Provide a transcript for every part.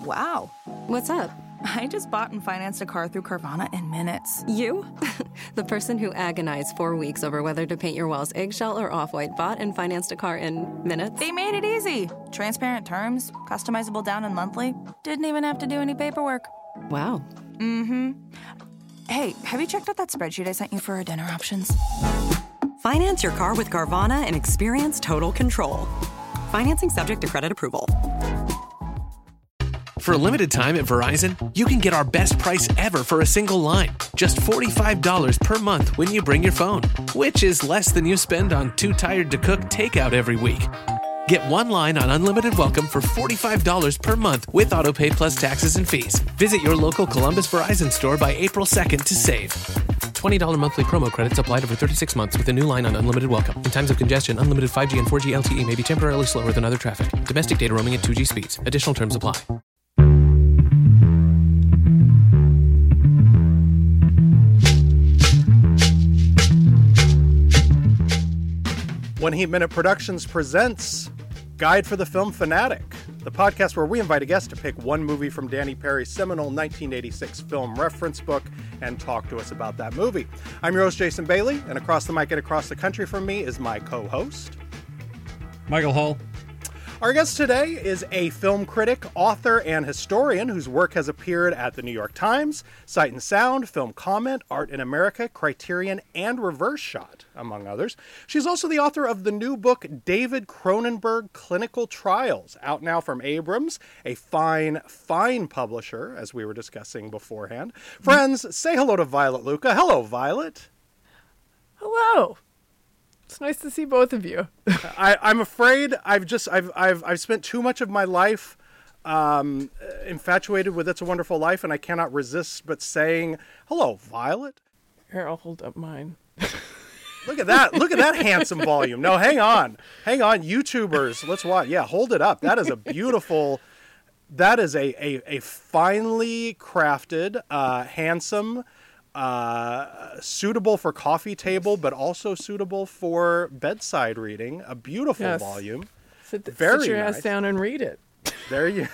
Wow. What's up? I just bought and financed a car through Carvana in minutes. You? The person who agonized 4 weeks over whether to paint your walls eggshell or off-white bought and financed a car in minutes? They made it easy. Transparent terms, customizable down and monthly. Didn't even have to do any paperwork. Wow. Mm-hmm. Hey, have you checked out that spreadsheet I sent you for our dinner options? Finance your car with Carvana and experience total control. Financing subject to credit approval. For a limited time at Verizon, you can get our best price ever for a single line. Just $45 per month when you bring your phone, which is less than you spend on Too Tired to Cook takeout every week. Get one line on Unlimited Welcome for $45 per month with autopay plus taxes and fees. Visit your local Columbus Verizon store by April 2nd to save. $20 monthly promo credits applied over 36 months with a new line on Unlimited Welcome. In times of congestion, unlimited 5G and 4G LTE may be temporarily slower than other traffic. Domestic data roaming at 2G speeds. Additional terms apply. One Heat Minute Productions presents Guide for the Film Fanatic, the podcast where we invite a guest to pick one movie from Danny Perry's seminal 1986 film reference book and talk to us about that movie. I'm your host, Jason Bailey, and across the mic and across the country from me is my co-host, Michael Hull. Our guest today is a film critic, author, and historian whose work has appeared at the New York Times, Sight and Sound, Film Comment, Art in America, Criterion, and Reverse Shot, among others. She's also the author of the new book, David Cronenberg Clinical Trials, out now from Abrams, a fine publisher, as we were discussing beforehand. Friends, say hello to Violet Lucca. Hello, Violet. Hello. It's nice to see both of you. I'm afraid I've spent too much of my life infatuated with It's a Wonderful Life, and I cannot resist but saying, hello, Violet. Here, I'll hold up mine. Look at that. Look at that handsome volume. No, hang on. YouTubers, let's watch. Yeah, hold it up. That is a beautiful, that is a finely crafted, handsome, suitable for coffee table, but also suitable for bedside reading. A beautiful volume. Sit Very your nice. ass down and read it. There you.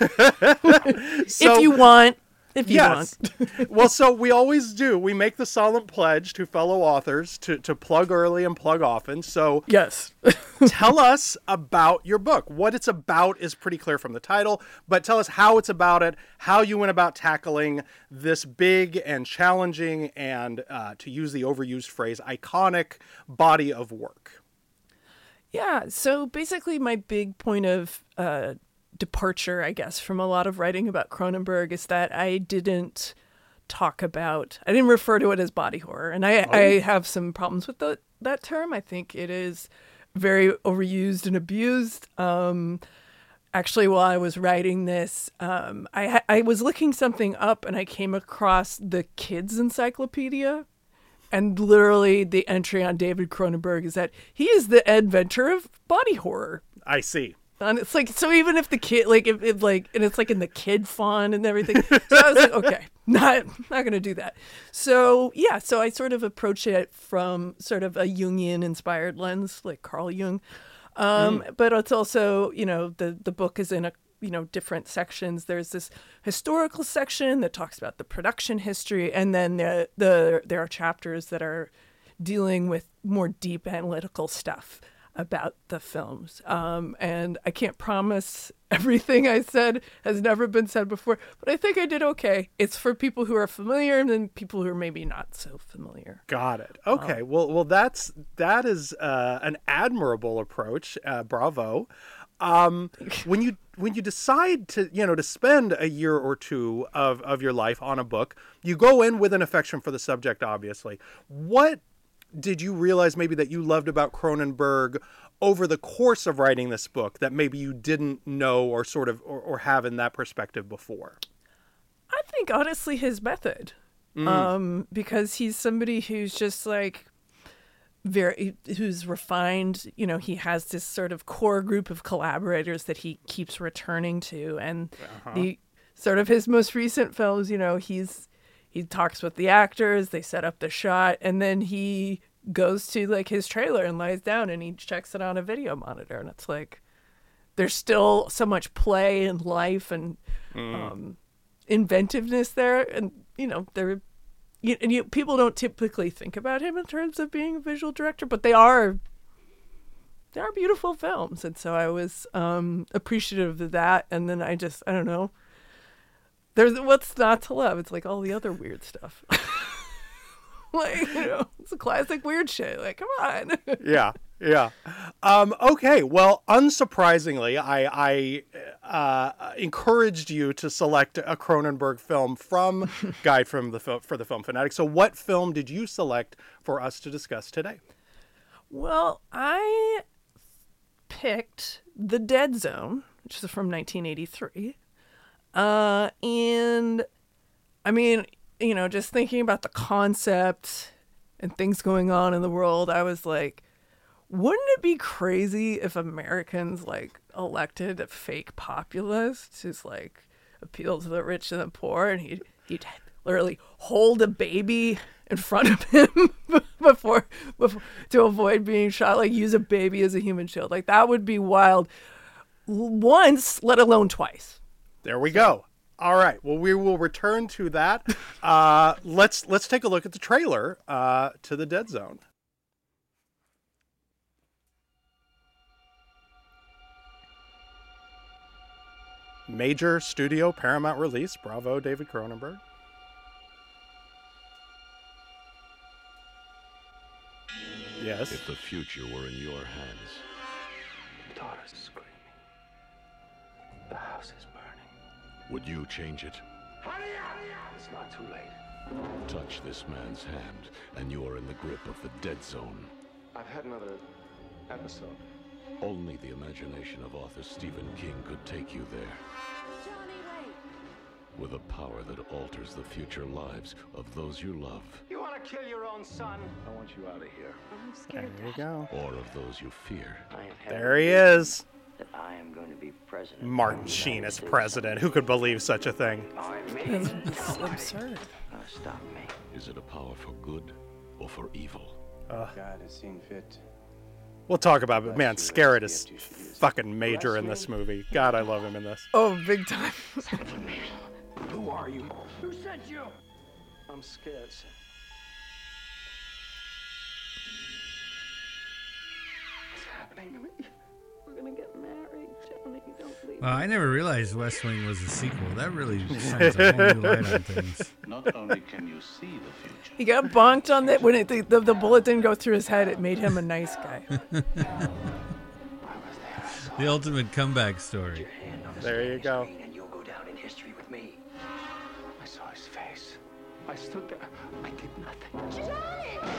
So, if you want. Yes. Well, so we always do. We make the solemn pledge to fellow authors to plug early and plug often. So yes. Tell us about your book. What it's about is pretty clear from the title, but tell us how it's about it, how you went about tackling this big and challenging and, to use the overused phrase, iconic body of work. Yeah. So basically my big point of departure, I guess, from a lot of writing about Cronenberg is that I didn't refer to it as body horror. And I have some problems with that term. I think it is very overused and abused. Actually, while I was writing this, I was looking something up and I came across the Kids Encyclopedia. And literally the entry on David Cronenberg is that he is the inventor of body horror. I see. And it's like, so even if the kid, like, and it's like in the kid font and everything. So I was like, okay, not going to do that. So, yeah, so I sort of approach it from sort of a Jungian inspired lens, like Carl Jung. But it's also, the book is in different sections. There's this historical section that talks about the production history. And then there are chapters that are dealing with more deep analytical stuff about the films. And I can't promise everything I said has never been said before, but I think I did okay. It's for people who are familiar and then people who are maybe not so familiar. Got it. Okay. Well, that is an admirable approach. Bravo. When you decide to spend a year or two of your life on a book, you go in with an affection for the subject, obviously. What did you realize maybe that you loved about Cronenberg over the course of writing this book that maybe you didn't know or sort of or have in that perspective before? I think honestly his method, because he's somebody who's just like who's refined. He has this sort of core group of collaborators that he keeps returning to, and the sort of his most recent films, he talks with the actors, they set up the shot, and then he goes to like his trailer and lies down and he checks it on a video monitor. And it's like, there's still so much play and life and inventiveness there. And, people don't typically think about him in terms of being a visual director, but they are beautiful films. And so I was appreciative of that. And then I don't know. There's what's not to love. It's like all the other weird stuff. It's a classic weird shit. Like, come on. Yeah. Okay. Well, unsurprisingly, I encouraged you to select a Cronenberg film from Guide for the Film Fanatic. So what film did you select for us to discuss today? Well, I picked The Dead Zone, which is from 1983. And I mean, just thinking about the concept and things going on in the world, I was like, wouldn't it be crazy if Americans elected a fake populist who's appeal to the rich and the poor, and he'd literally hold a baby in front of him before to avoid being shot, use a baby as a human shield. That would be wild once, let alone twice. There we go. All right. Well, we will return to that. Let's take a look at the trailer to The Dead Zone. Major studio Paramount release. Bravo, David Cronenberg. Yes. If the future were in your hands. Daughter's screaming. The house is burning. Would you change it? Hurry up! It's not too late. Touch this man's hand, and you are in the grip of the Dead Zone. I've had another episode. Only the imagination of author Stephen King could take you there. Johnny, wait! With a power that alters the future lives of those you love. You want to kill your own son? I want you out of here. I'm scared. There you go. Or of those you fear. There he is. That I am going to be president. Martin Sheen as president. Who could believe such a thing? It's absurd. Stop me. Is it a power for good or for evil? God has seen fit. We'll talk about it. Man, Scarrett is fucking major in this movie. God, I love him in this. Oh, big time. Who are you? Who sent you? I'm scared, sir. What's happening to me? We're gonna get married, Johnny. Don't leave. Well, I never realized West Wing was a sequel. That really shines a whole new light on things. Not only can you see the future. He got bonked on that when the bullet didn't go through his head. It made him a nice guy. The ultimate comeback story. There you go. And you'll go down in history with me. I saw his face. I stood there. I did nothing. Johnny!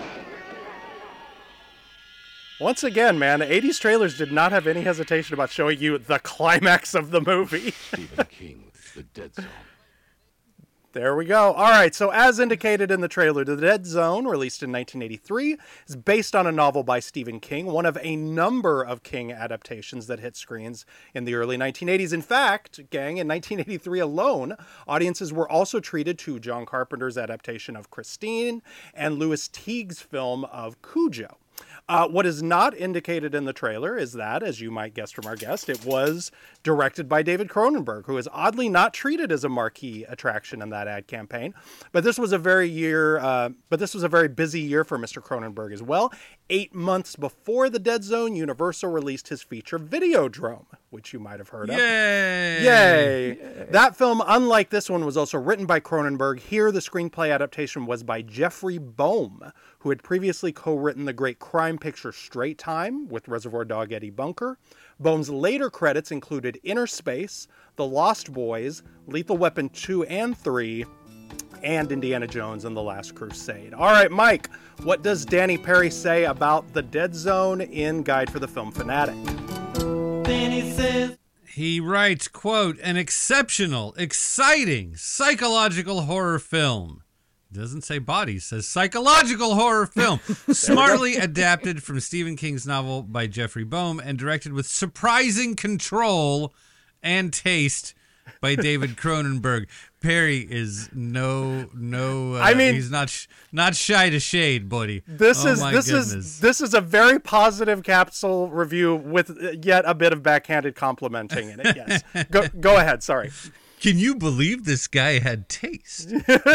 Once again, man, the 80s trailers did not have any hesitation about showing you the climax of the movie. Stephen King, The Dead Zone. There we go. All right, so as indicated in the trailer, The Dead Zone, released in 1983, is based on a novel by Stephen King, one of a number of King adaptations that hit screens in the early 1980s. In fact, gang, in 1983 alone, audiences were also treated to John Carpenter's adaptation of Christine and Louis Teague's film of Cujo. What is not indicated in the trailer is that, as you might guess from our guest, it was directed by David Cronenberg, who is oddly not treated as a marquee attraction in that ad campaign. But this was a very busy year for Mr. Cronenberg as well. 8 months before The Dead Zone, Universal released his feature Videodrome, which you might have heard of. Yay! That film, unlike this one, was also written by Cronenberg. Here, the screenplay adaptation was by Jeffrey Boehm, who had previously co-written the great crime picture Straight Time with Reservoir Dog Eddie Bunker. Boehm's later credits included Inner Space, The Lost Boys, Lethal Weapon 2 and 3, and Indiana Jones and the Last Crusade. All right, Mike, what does Danny Perry say about The Dead Zone in Guide for the Film Fanatic? Danny says... He writes, quote, an exceptional, exciting, psychological horror film. Doesn't say bodies, says psychological horror film. Smartly adapted from Stephen King's novel by Jeffrey Boehm and directed with surprising control and taste by David Cronenberg. Perry is no. I mean, he's not shy to shade, buddy. This goodness. is a very positive capsule review with yet a bit of backhanded complimenting in it. Yes, go ahead. Sorry. Can you believe this guy had taste?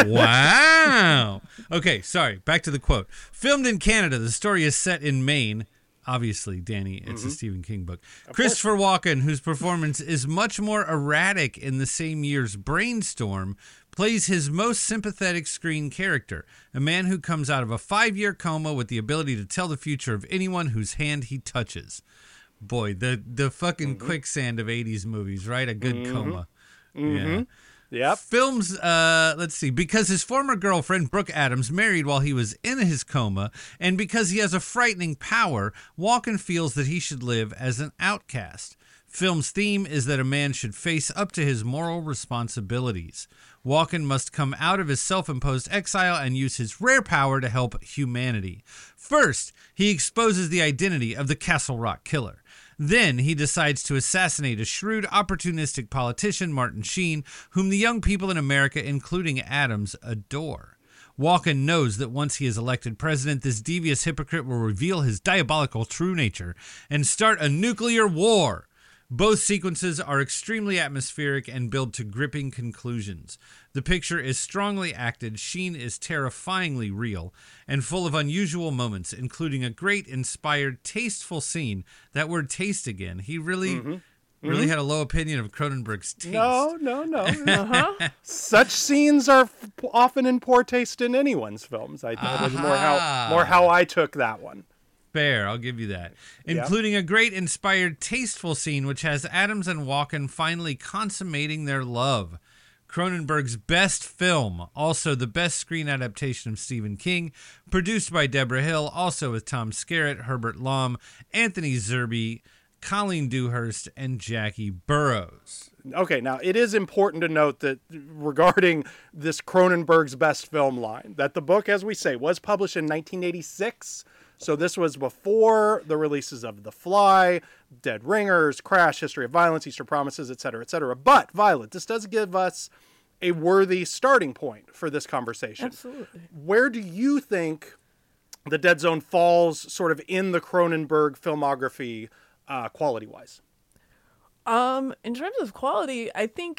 Wow. Okay, sorry. Back to the quote. Filmed in Canada, the story is set in Maine. Obviously, Danny, it's a Stephen King book. Christopher Walken, whose performance is much more erratic in the same year's Brainstorm, plays his most sympathetic screen character, a man who comes out of a 5-year coma with the ability to tell the future of anyone whose hand he touches. Boy, the fucking quicksand of 80s movies, right? A good coma. Yeah. Yep. Films, let's see, because his former girlfriend, Brooke Adams, married while he was in his coma, and because he has a frightening power, Walken feels that he should live as an outcast. Film's theme is that a man should face up to his moral responsibilities. Walken must come out of his self-imposed exile and use his rare power to help humanity. First, he exposes the identity of the Castle Rock killer. Then he decides to assassinate a shrewd, opportunistic politician, Martin Sheen, whom the young people in America, including Adams, adore. Walken knows that once he is elected president, this devious hypocrite will reveal his diabolical true nature and start a nuclear war. Both sequences are extremely atmospheric and build to gripping conclusions. The picture is strongly acted, Sheen is terrifyingly real, and full of unusual moments, including a great, inspired, tasteful scene. That word taste again. He really had a low opinion of Cronenberg's taste. No. Such scenes are often in poor taste in anyone's films. I thought it was more how I took that one. Fair, I'll give you that. Including a great, inspired, tasteful scene which has Adams and Walken finally consummating their love. Cronenberg's best film, also the best screen adaptation of Stephen King, produced by Deborah Hill, also with Tom Skerritt, Herbert Lom, Anthony Zerbe, Colleen Dewhurst, and Jackie Burroughs. Okay, now it is important to note that regarding this Cronenberg's best film line, that the book, as we say, was published in 1986. So this was before the releases of The Fly, Dead Ringers, Crash, History of Violence, Easter Promises, etc., etc. But, Violet, this does give us a worthy starting point for this conversation. Absolutely. Where do you think The Dead Zone falls sort of in the Cronenberg filmography quality-wise? In terms of quality, I think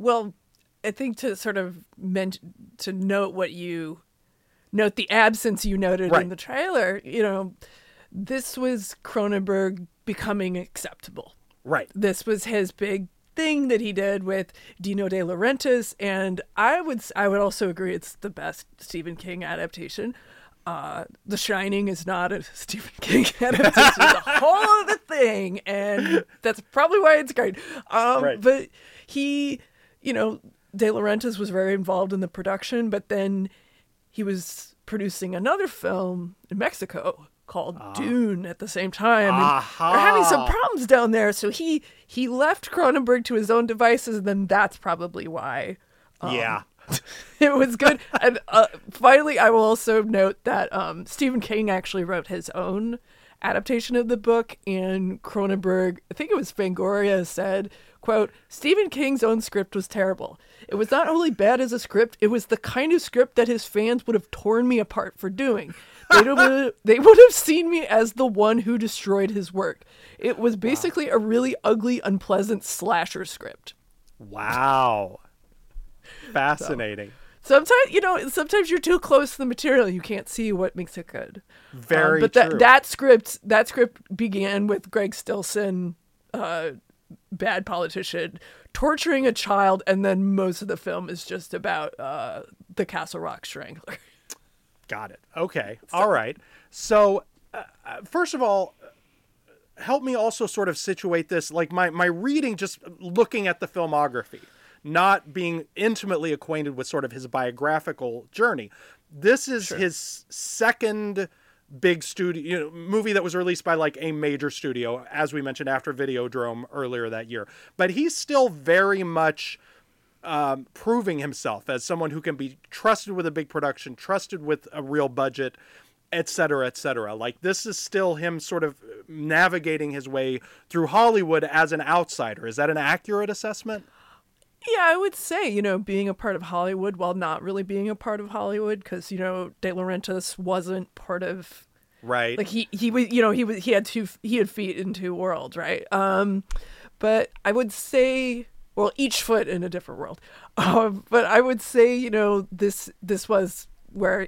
to sort of to note what you... Note the absence you noted in the trailer. This was Cronenberg becoming acceptable. Right. This was his big thing that he did with Dino De Laurentiis, and I would also agree it's the best Stephen King adaptation. The Shining is not a Stephen King adaptation; it's a whole other thing, and that's probably why it's great. But he, De Laurentiis was very involved in the production, but then he was producing another film in Mexico called Dune at the same time. And they're having some problems down there. So he left Cronenberg to his own devices, and then that's probably why it was good. And finally, I will also note that Stephen King actually wrote his own adaptation of the book, and Cronenberg, I think it was Fangoria, said, quote, Stephen King's own script was terrible. It was not only bad as a script, it was the kind of script that his fans would have torn me apart for doing. They would have seen me as the one who destroyed his work. It was basically a really ugly, unpleasant slasher script. Wow. Fascinating. Sometimes you're too close to the material. You can't see what makes it good. Very but true. That script began with Greg Stilson, bad politician, torturing a child, and then most of the film is just about the Castle Rock Strangler. Got it. Okay. All right. So, first of all, help me also sort of situate this, like my reading, just looking at the filmography, not being intimately acquainted with sort of his biographical journey. This is his second big studio movie that was released by like a major studio, as we mentioned, after Videodrome earlier that year. But he's still very much proving himself as someone who can be trusted with a big production, trusted with a real budget, et cetera, et cetera. Like, this is still him sort of navigating his way through Hollywood as an outsider. Is that an accurate assessment? Yeah, I would say, being a part of Hollywood while not really being a part of Hollywood, because, De Laurentiis wasn't part of, Right. like he was, he had feet in two worlds, right? But I would say, well, each foot in a different world. But I would say, this was where,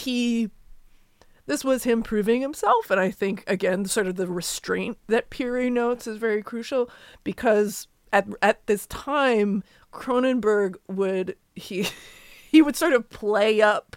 this was him proving himself. And I think, again, sort of the restraint that Piri notes is very crucial, because at this time, Cronenberg would he would sort of play up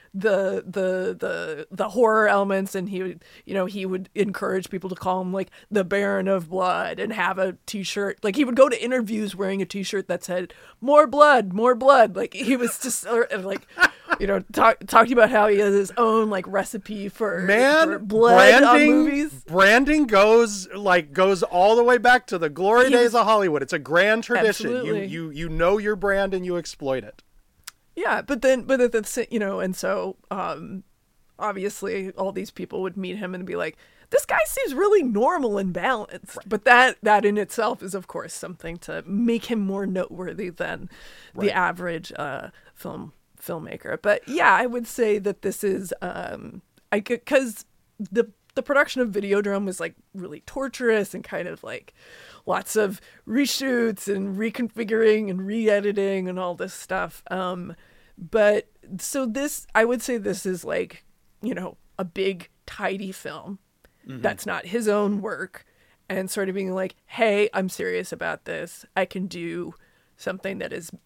the horror elements, and he would encourage people to call him like the Baron of Blood, and have a t-shirt, like he would go to interviews wearing a t-shirt that said more blood, like he was just like talking about how he has his own like recipe for blood on movies. Branding goes all the way back to the glory days of Hollywood. It's a grand tradition. Absolutely. You know your brand and you exploit it. Yeah, but and so obviously all these people would meet him and be like, this guy seems really normal and balanced. Right. But that in itself is, of course, something to make him more noteworthy than the average filmmaker. But yeah, I would say that this is because the production of Videodrome was like really torturous and kind of like lots of reshoots and reconfiguring and re-editing and all this stuff. But so this, I would say this is like, a big tidy film that's not his own work, and sort of being like, hey, I'm serious about this. I can do something that is,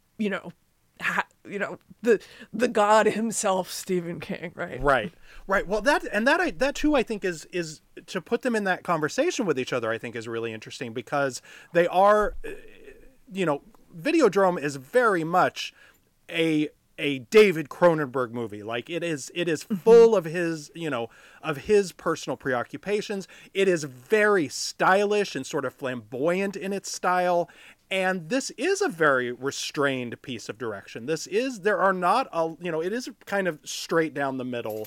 the God himself, Stephen King, right? Right. Well, that too, I think is to put them in that conversation with each other, I think is really interesting, because they are, Videodrome is very much a David Cronenberg movie. Like it is full of his, of his personal preoccupations. It is very stylish and sort of flamboyant in its style. And this is a very restrained piece of direction. It is kind of straight down the middle,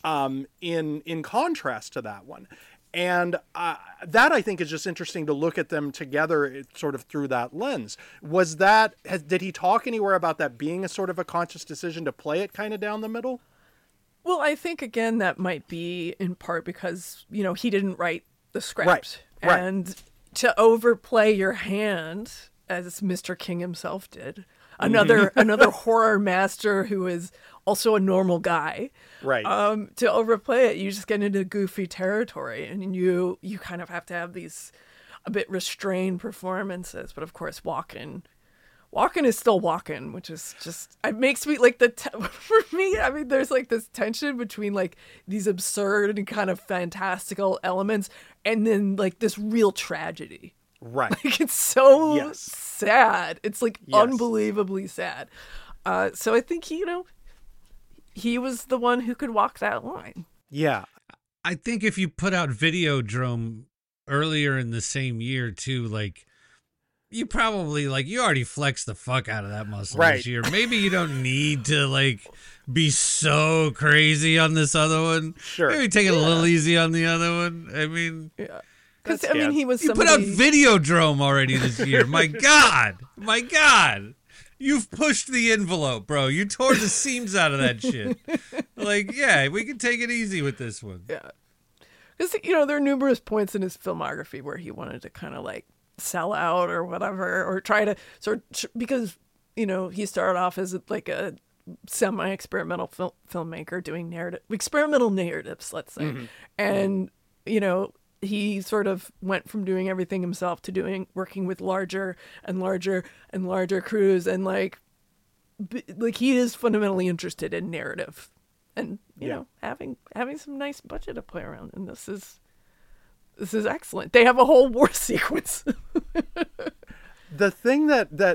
in contrast to that one. And that I think is just interesting to look at them together sort of through that lens. Did he talk anywhere about that being a sort of a conscious decision to play it kind of down the middle? Well, I think, again, that might be in part because, he didn't write the script. Right. And to overplay your hand, as Mr. King himself did, another horror master who is also a normal guy. Right. To overplay it, you just get into goofy territory, and you kind of have to have these a bit restrained performances. But of course, Walken is still Walken, which is just, it makes me like for me, I mean, there's like this tension between like these absurd and kind of fantastical elements, and then like this real tragedy. Right. Like it's so sad. It's like unbelievably sad. So I think he was the one who could walk that line. Yeah. I think if you put out Videodrome earlier in the same year too, like you probably you already flexed the fuck out of that muscle this year. Maybe you don't need to like be so crazy on this other one. Sure. Maybe take it a little easy on the other one. I mean, yeah. Because he was. You put out Videodrome already this year. My God. You've pushed the envelope, bro. You tore the seams out of that shit. We can take it easy with this one. Yeah. Because, there are numerous points in his filmography where he wanted to kind of like sell out or whatever, or try to because, he started off as like a semi-experimental filmmaker doing experimental narratives, let's say. Mm-hmm. And, he sort of went from doing everything himself to working with larger and larger and larger crews, and like he is fundamentally interested in narrative, and you know, having some nice budget to play around. And this is excellent. They have a whole war sequence. The thing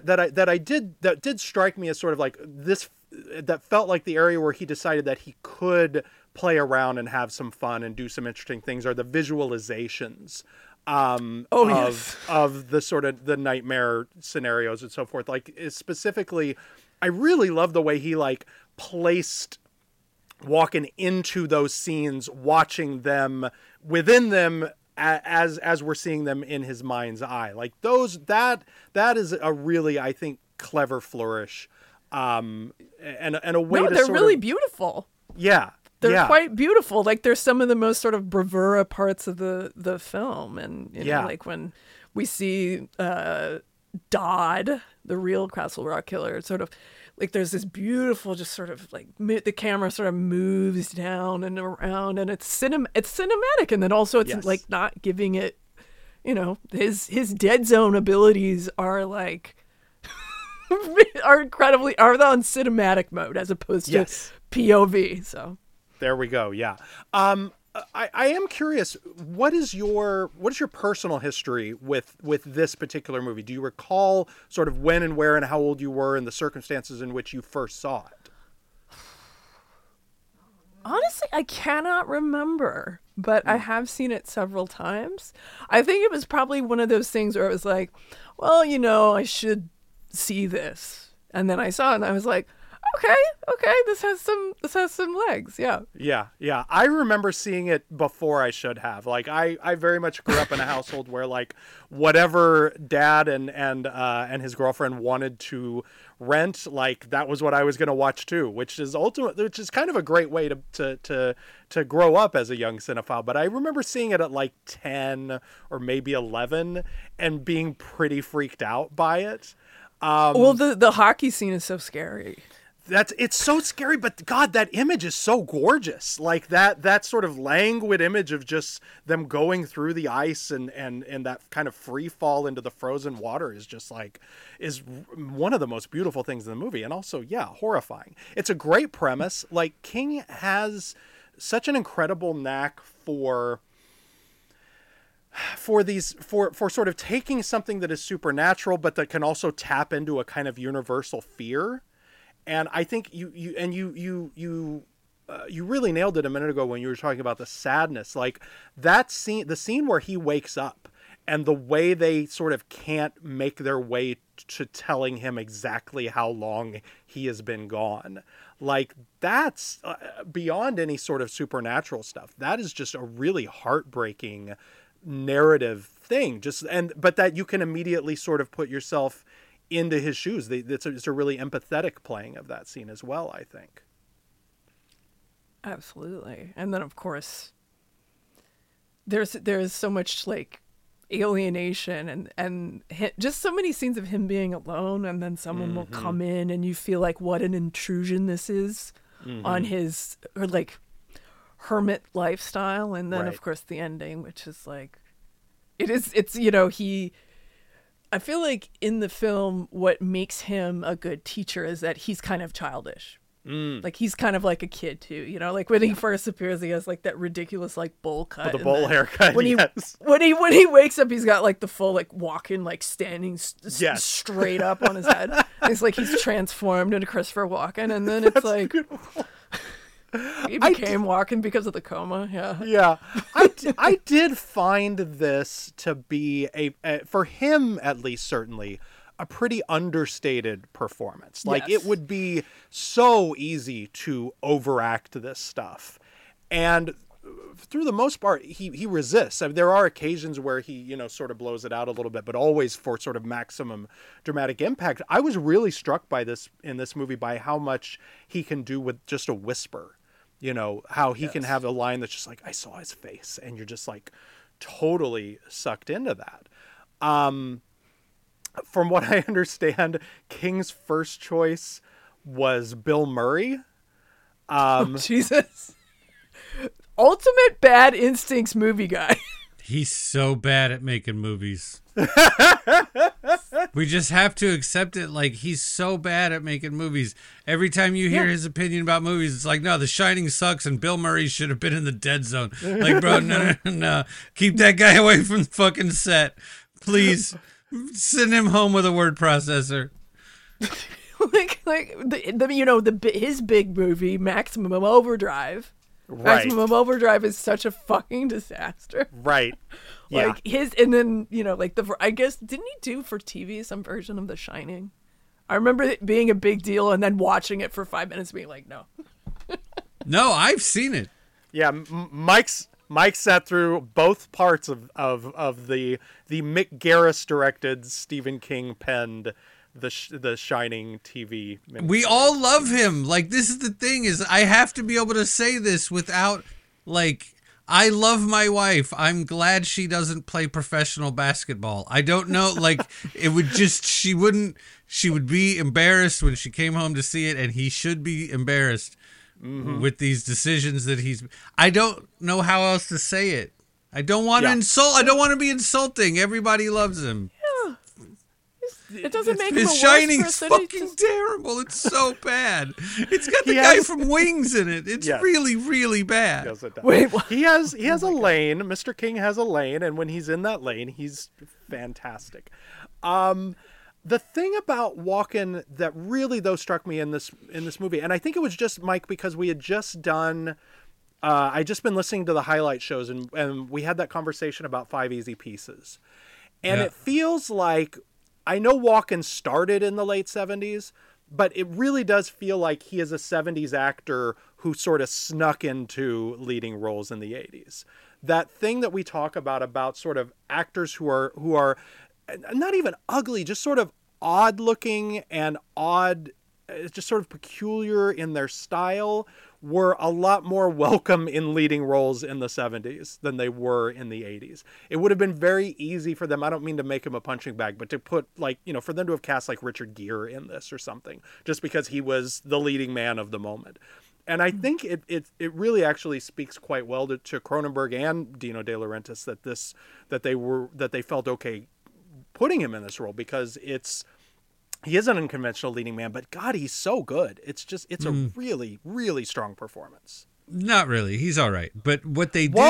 that did strike me as sort of like this, that felt like the area where he decided that he could play around and have some fun and do some interesting things, are the visualizations of the sort of the nightmare scenarios and so forth. Like specifically, I really love the way he like placed Walken into those scenes, watching them within them as we're seeing them in his mind's eye. Like that is a really, I think, clever flourish, and a way No, to they're sort really of, beautiful. yeah. They're quite beautiful. Like there's some of the most sort of bravura parts of the film, and you know, like when we see Dodd, the real Castle Rock killer, sort of like there's this beautiful, just sort of like the camera sort of moves down and around, and it's cinematic, and then also it's like not giving it, you know, his dead zone abilities are like are on cinematic mode as opposed to POV. So. There we go. Yeah. I am curious. What is your personal history with this particular movie? Do you recall sort of when and where and how old you were and the circumstances in which you first saw it? Honestly, I cannot remember, but I have seen it several times. I think it was probably one of those things where it was like, well, you know, I should see this. And then I saw it and I was like, okay, this has some legs. Yeah. Yeah. I remember seeing it before I should have. Like I very much grew up in a household where like whatever dad and his girlfriend wanted to rent, like that was what I was going to watch too, which is kind of a great way to grow up as a young cinephile. But I remember seeing it at like 10 or maybe 11 and being pretty freaked out by it. Well, the hockey scene is so scary. It's so scary, but God, that image is so gorgeous. Like that sort of languid image of just them going through the ice and that kind of free fall into the frozen water is one of the most beautiful things in the movie. And also, horrifying. It's a great premise. Like King has such an incredible knack for sort of taking something that is supernatural, but that can also tap into a kind of universal fear. And I think you really nailed it a minute ago when you were talking about the sadness. Like that scene, the scene where he wakes up and the way they sort of can't make their way to telling him exactly how long he has been gone. Like that's beyond any sort of supernatural stuff. That is just a really heartbreaking narrative thing. But that you can immediately sort of put yourself into his shoes. It's a really empathetic playing of that scene as well, I think. Absolutely. And then of course there's so much like alienation and just so many scenes of him being alone, and then someone will come in and you feel like what an intrusion this is on his or like hermit lifestyle. And then of course the ending, which is like it's you know, I feel like in the film, what makes him a good teacher is that he's kind of childish. Like he's kind of like a kid too, you know, like when he first appears, he has like that ridiculous like bowl cut. With a bowl haircut. When he wakes up, he's got like the full like walking, like standing straight up on his head. It's like he's transformed into Christopher Walken. And then it's like he became Walken because of the coma. Yeah. I did find this to be for him, at least certainly, a pretty understated performance. Like it would be so easy to overact this stuff. And through the most part, he resists. I mean, there are occasions where he, you know, sort of blows it out a little bit, but always for sort of maximum dramatic impact. I was really struck by this in this movie by how much he can do with just a whisper. You know, how he can have a line that's just like, I saw his face, and you're just like totally sucked into that. From what I understand, King's first choice was Bill Murray. Jesus. Ultimate Bad Instincts movie guy. He's so bad at making movies. We just have to accept it. Like, he's so bad at making movies. Every time you hear his opinion about movies, it's like, no, The Shining sucks and Bill Murray should have been in the dead zone. Like, bro, no. Keep that guy away from the fucking set. Please. Send him home with a word processor. His big movie, Maximum Overdrive. Right. Maximum Overdrive is such a fucking disaster. Right. Yeah. Like and then, you know, like I guess, didn't he do for TV some version of The Shining? I remember it being a big deal and then watching it for 5 minutes being like, no. No, I've seen it. Yeah, Mike sat through both parts of the Mick Garris directed, Stephen King penned the Shining TV. We all love him. Like, this is the thing, is I have to be able to say this without, like, I love my wife. I'm glad she doesn't play professional basketball. I don't know, like, it would just, she would be embarrassed when she came home to see it, and he should be embarrassed with these decisions that I don't know how else to say it. I don't want to insult. I don't want to be insulting. Everybody loves him. Yeah. It doesn't make him a His worse Shining's person. fucking terrible. It's so bad. It's got the guy from Wings in it. It's really, really bad. Yes, it does. Wait, what? He has a lane. Mr. King has a lane, and when he's in that lane, he's fantastic. The thing about Walken that really though struck me in this movie, and I think it was just, Mike, because we had just done. I just been listening to the highlight shows, and we had that conversation about 5 Easy Pieces, and it feels like, I know Walken started in the late 70s, but it really does feel like he is a 70s actor who sort of snuck into leading roles in the 80s. That thing that we talk about sort of actors who are not even ugly, just sort of odd looking and just sort of peculiar in their style, were a lot more welcome in leading roles in the 70s than they were in the 80s. It would have been very easy for them, I don't mean to make him a punching bag, but to put, like, you know, for them to have cast like Richard Gere in this or something, just because he was the leading man of the moment. And I think it really actually speaks quite well to Cronenberg and Dino De Laurentiis that they felt okay putting him in this role, because he is an unconventional leading man, but God, he's so good. It's a really, really strong performance. Not really. He's all right. But what they do,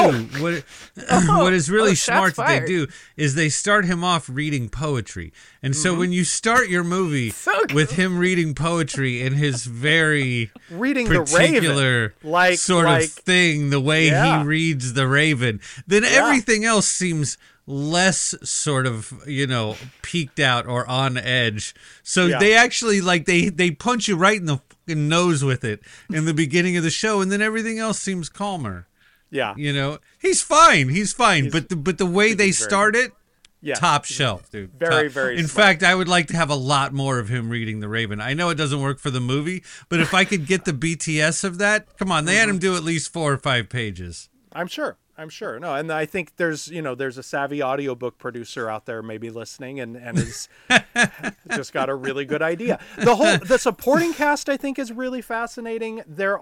what is really smart that they do, is they start him off reading poetry. And so when you start your movie with him reading poetry in his very particular of thing, the way he reads The Raven, then everything else seems less sort of, peeked out or on edge. So they actually, like, they punch you right in the fucking nose with it in the beginning of the show, and then everything else seems calmer. Yeah. He's fine. But the way they start it, top shelf, dude. Very, very In fact, I would like to have a lot more of him reading The Raven. I know it doesn't work for the movie, but if I could get the BTS of that, come on, they had him do at least 4 or 5 pages. I'm sure. No, and I think there's a savvy audiobook producer out there maybe listening and is just got a really good idea. The supporting cast, I think, is really fascinating.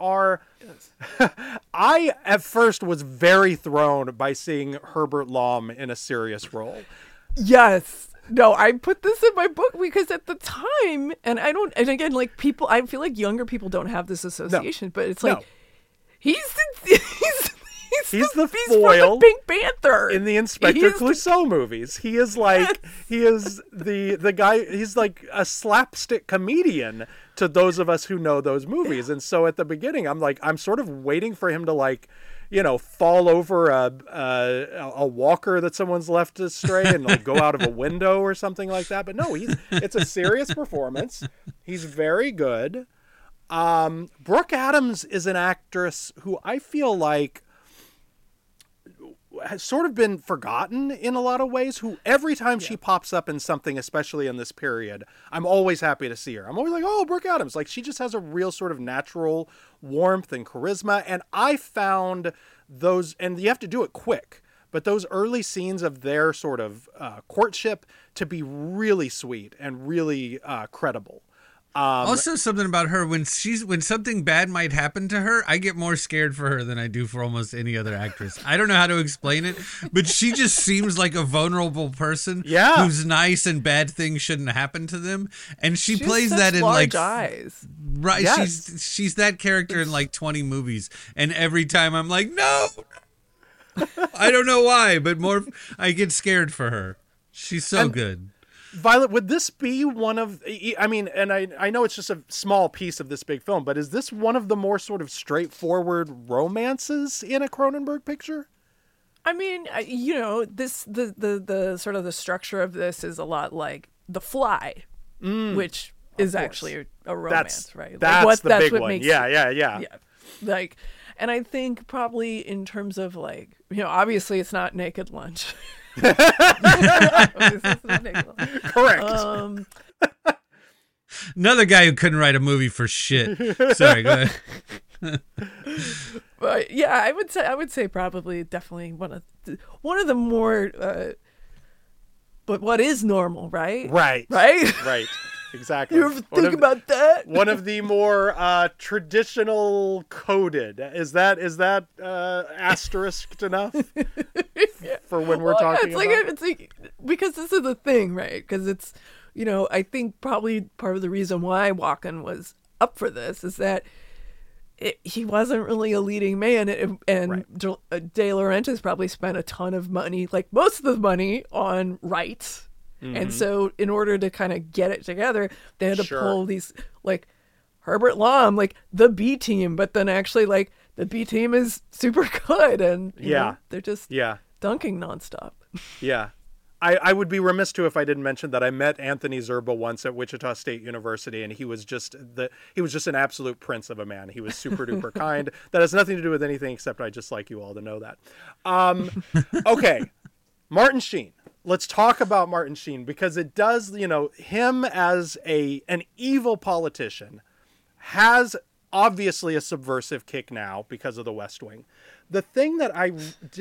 I at first was very thrown by seeing Herbert Lom in a serious role. Yes. No, I put this in my book because at the time, and again, like, people, I feel like younger people don't have this association, but it's like, he's the foil, the Pink Panther in the Inspector Clouseau movies. He is like he is the guy. He's like a slapstick comedian to those of us who know those movies. And so at the beginning, I'm sort of waiting for him to fall over a walker that someone's left astray and like go out of a window or something like that. But no, it's a serious performance. He's very good. Brooke Adams is an actress who I feel like has sort of been forgotten in a lot of ways, who every time she pops up in something, especially in this period, I'm always happy to see her. I'm always like, oh, Brooke Adams. Like, she just has a real sort of natural warmth and charisma. And I found those, and you have to do it quick, but those early scenes of their sort of courtship to be really sweet and really credible. Also, something about her, when something bad might happen to her, I get more scared for her than I do for almost any other actress. I don't know how to explain it, but she just seems like a vulnerable person who's nice and bad things shouldn't happen to them. And she plays that in like eyes. Right. Yes. She's that character in like 20 movies. And every time I'm like, no, I don't know why, but I get scared for her. She's so good. Violet, would this be one of, I mean, and I know it's just a small piece of this big film, but is this one of the more sort of straightforward romances in a Cronenberg picture? I mean, the sort of the structure of this is a lot like The Fly, which is actually a romance, right? That's the big one. Yeah. Like, and I think probably in terms of like, obviously it's not Naked Lunch. Correct. Another guy who couldn't write a movie for shit. Sorry, go ahead. But yeah, I would say probably definitely one of the more but what is normal, right? Right. Exactly. You ever think about that? One of the more traditional coded. Is that asterisked enough for when we're talking about? It's like because this is the thing, right? Because it's, I think probably part of the reason why Walken was up for this is that he wasn't really a leading man, and right. De Laurentiis probably spent a ton of money, like most of the money, on rights. Mm-hmm. And so in order to kind of get it together, they had to pull these, like, Herbert Lom, like the B team, but then actually, like, the B team is super good, and you know, they're just dunking nonstop. Yeah. I would be remiss too if I didn't mention that I met Anthony Zerba once at Wichita State University, and he was just an absolute prince of a man. He was super duper kind. That has nothing to do with anything except I just like you all to know that. Okay, Martin Sheen. Let's talk about Martin Sheen, because it does, him as an evil politician has obviously a subversive kick now because of The West Wing. The thing that I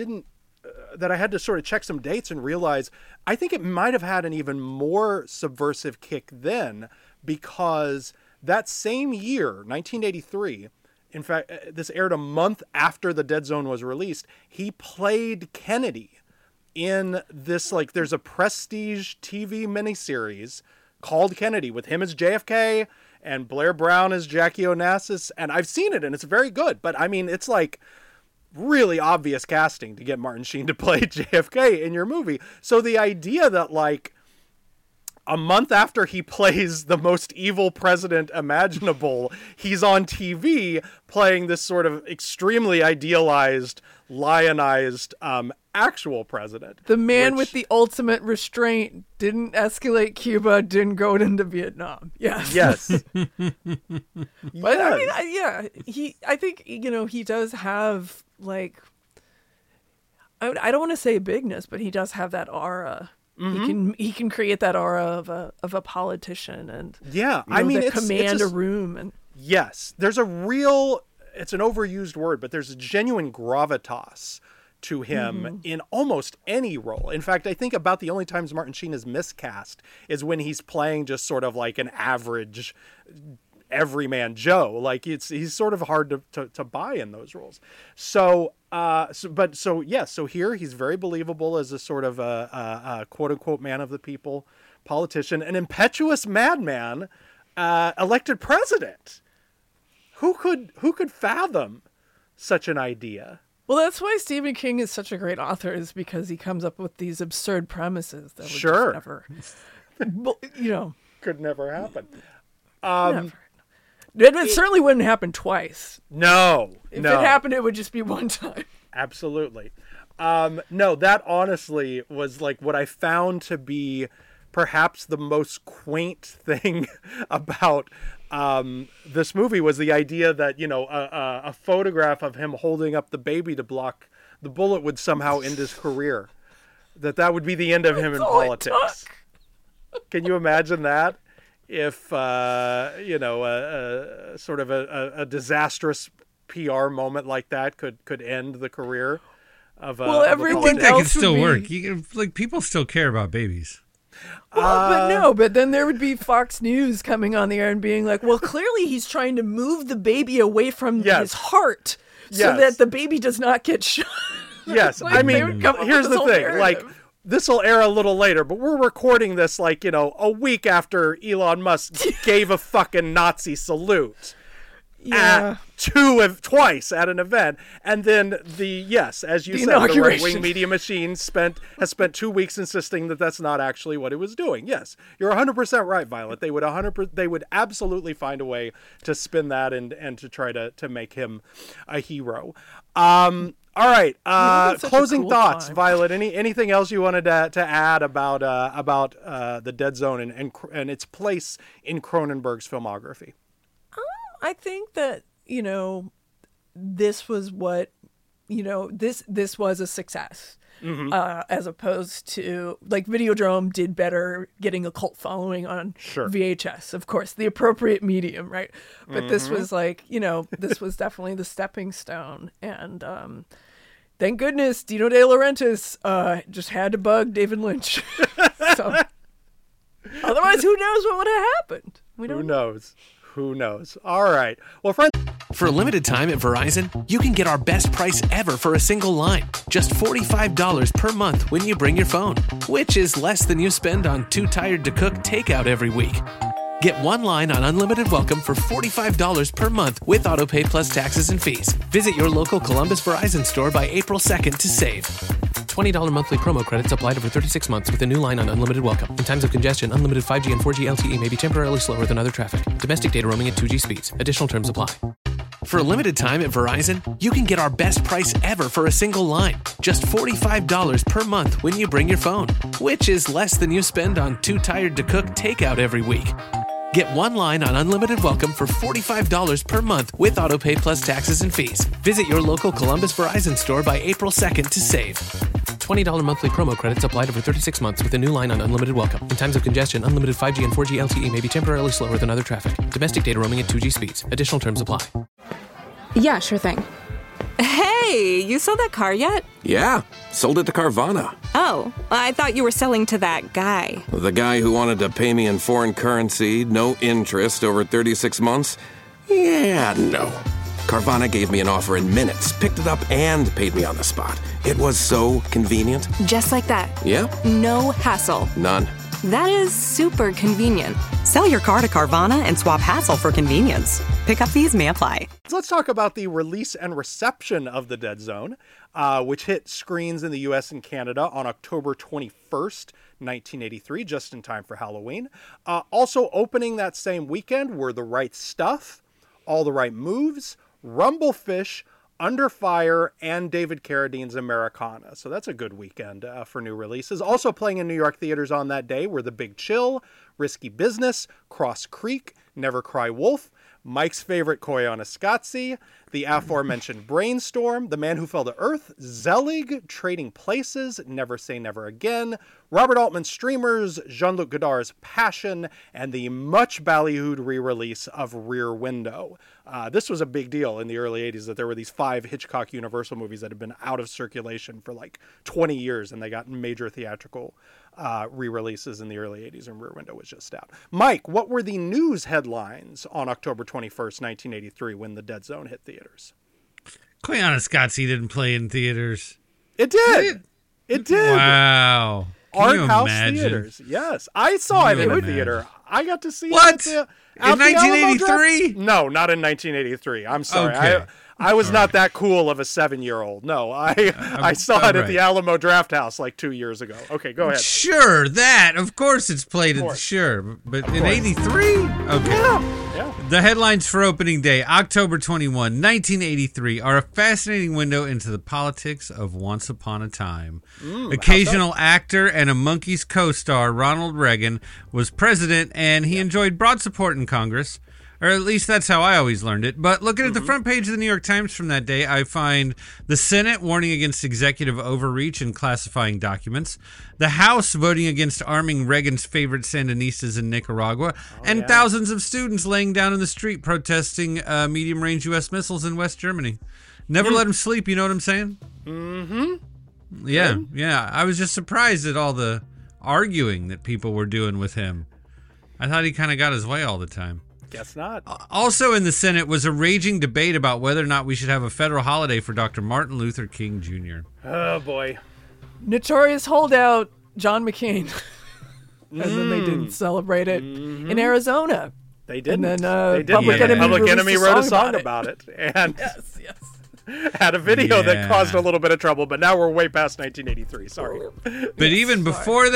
had to sort of check some dates and realize, I think it might have had an even more subversive kick then, because that same year, 1983, in fact, this aired a month after The Dead Zone was released, he played Kennedy in this, like, there's a prestige TV miniseries called Kennedy with him as JFK and Blair Brown as Jackie Onassis. And I've seen it and it's very good, but I mean, it's like really obvious casting to get Martin Sheen to play JFK in your movie. So the idea that, like, a month after he plays the most evil president imaginable, he's on TV playing this sort of extremely idealized, lionized actual president. The man with the ultimate restraint didn't escalate Cuba, didn't go into Vietnam. Yes. Yes. But I mean, I think, he does have, like, I don't want to say bigness, but he does have that aura. Mm-hmm. He can create that aura of a politician, and command a room, and yes, there's it's an overused word, but there's a genuine gravitas to him in almost any role. In fact, I think about the only times Martin Sheen is miscast is when he's playing just sort of like an average everyman Joe. Like, he's sort of hard to buy in those roles. So here he's very believable as a sort of a quote unquote man of the people politician, an impetuous madman, elected president. Who could fathom such an idea? Well, that's why Stephen King is such a great author, is because he comes up with these absurd premises that would just never, could never happen. Never. It certainly wouldn't happen twice. No. If it happened, it would just be one time. Absolutely. No, that honestly was like what I found to be perhaps the most quaint thing about this movie was the idea that, a photograph of him holding up the baby to block the bullet would somehow end his career. That would be the end of him in politics. Can you imagine that? If, sort of a disastrous PR moment like that could end the career of a everyone I think that could still work. People still care about babies. Well, but then there would be Fox News coming on the air and being like, well, clearly he's trying to move the baby away from his heart so that the baby does not get shot. Yes. Like, I mean, here's the thing. Narrative. Like, this will air a little later, but we're recording this like, a week after Elon Musk gave a fucking Nazi salute. Yeah. Twice at an event. And then as you said, the right-wing media machine has spent 2 weeks insisting that that's not actually what it was doing. Yes, you're 100% right, Violet. They would absolutely find a way to spin that and to try to make him a hero. All right. Closing thoughts, time. Violet. Anything else you wanted to add about the Dead Zone and its place in Cronenberg's filmography? I think that, this was what this was a success. As opposed to like Videodrome did better getting a cult following on VHS, of course, the appropriate medium, right? But this was like, this was definitely the stepping stone. And thank goodness Dino De Laurentiis just had to bug David Lynch. So otherwise, who knows what would have happened? Who knows? Who knows? All right. Well, friends. For a limited time at Verizon, you can get our best price ever for a single line. Just $45 per month when you bring your phone, which is less than you spend on Too Tired to Cook takeout every week. Get one line on Unlimited Welcome for $45 per month with AutoPay plus taxes and fees. Visit your local Columbus Verizon store by April 2nd to save. $20 monthly promo credits applied over 36 months with a new line on Unlimited Welcome. In times of congestion, unlimited 5G and 4G LTE may be temporarily slower than other traffic. Domestic data roaming at 2G speeds. Additional terms apply. For a limited time at Verizon, you can get our best price ever for a single line. Just $45 per month when you bring your phone, which is less than you spend on Too Tired to Cook takeout every week. Get one line on Unlimited Welcome for $45 per month with AutoPay plus taxes and fees. Visit your local Columbus Verizon store by April 2nd to save. $20 monthly promo credits applied over 36 months with a new line on Unlimited Welcome. In times of congestion, unlimited 5G and 4G LTE may be temporarily slower than other traffic. Domestic data roaming at 2G speeds. Additional terms apply. Yeah, sure thing. Hey, you sold that car yet? Yeah, sold it to Carvana. Oh, I thought you were selling to that guy. The guy who wanted to pay me in foreign currency, no interest, over 36 months? Yeah, no. Carvana gave me an offer in minutes, picked it up, and paid me on the spot. It was so convenient. Just like that. Yep. No hassle. None. That is super convenient. Sell your car to Carvana and swap hassle for convenience. Pickup fees may apply. So let's talk about the release and reception of The Dead Zone, which hit screens in the US and Canada on October 21st, 1983, just in time for Halloween. Also opening that same weekend were The Right Stuff, All the Right Moves, Rumblefish, Under Fire, and David Carradine's Americana. So that's a good weekend for new releases. Also playing in New York theaters on that day were The Big Chill, Risky Business, Cross Creek, Never Cry Wolf, Mike's favorite Koyaanisqatsi, the aforementioned Brainstorm, The Man Who Fell to Earth, Zelig, Trading Places, Never Say Never Again, Robert Altman's Streamers, Jean-Luc Godard's Passion, and the much ballyhooed re-release of Rear Window. This was a big deal in the early 80s that there were these 5 Hitchcock Universal movies that had been out of circulation for like 20 years, and they got major theatrical re-releases in the early 80s, and Rear Window was just out. Mike, what were the news headlines on October 21st, 1983, when The Dead Zone hit theaters? Koyaanisqatsi didn't play in theaters. It did. It did. Wow. Art House Theaters. Yes. I saw it in a theater. I got to see it at the, in 1983? No, not in 1983. I'm sorry. Okay. I was not that cool of a 7-year-old. No, I saw it at the Alamo Draft House like 2 years ago. Okay, go ahead. Sure, that. Of course it's played at sure. But in 83? Okay. Yeah. The headlines for opening day, October 21, 1983, are a fascinating window into the politics of Once Upon a Time. Occasional actor and a Monkees co-star, Ronald Reagan, was president, and he enjoyed broad support in Congress. Or at least that's how I always learned it. But looking at the front page of the New York Times from that day, I find the Senate warning against executive overreach and classifying documents, the House voting against arming Reagan's favorite Sandinistas in Nicaragua, and thousands of students laying down in the street protesting medium-range U.S. missiles in West Germany. Never let him sleep, you know what I'm saying? Mm-hmm. Yeah. I was just surprised at all the arguing that people were doing with him. I thought he kind of got his way all the time. Guess not. Also in the Senate was a raging debate about whether or not we should have a federal holiday for Dr. Martin Luther King Jr. Oh, boy. Notorious holdout John McCain. And then they didn't celebrate it in Arizona. They didn't. And then they didn't. Public Enemy, Public Enemy wrote a song about it. And yes. had a video that caused a little bit of trouble, but now we're way past 1983. Sorry. But even before